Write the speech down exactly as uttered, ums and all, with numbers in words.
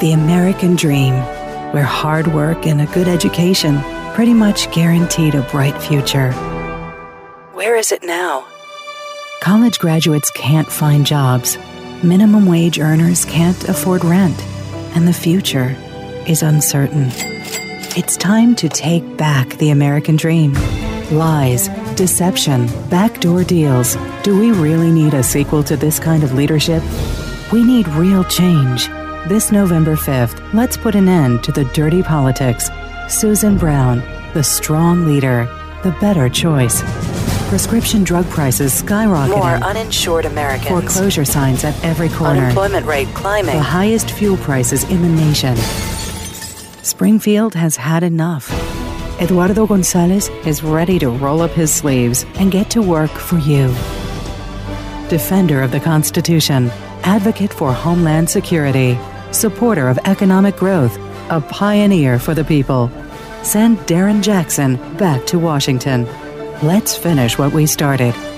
The American dream, where hard work and a good education pretty much guaranteed a bright future. Where is it now? College graduates can't find jobs, minimum wage earners can't afford rent, and the future is uncertain. It's time to take back the American dream. Lies, deception, backdoor deals. Do we really need a sequel to this kind of leadership? We need real change. This November fifth, let's put an end to the dirty politics. Susan Brown, the strong leader, the better choice. Prescription drug prices skyrocketing. More uninsured Americans. Foreclosure signs at every corner. Unemployment rate climbing. The highest fuel prices in the nation. Springfield has had enough. Eduardo Gonzalez is ready to roll up his sleeves and get to work for you. Defender of the Constitution, advocate for Homeland Security, supporter of economic growth, a pioneer for the people. Send Darren Jackson back to Washington. Let's finish what we started.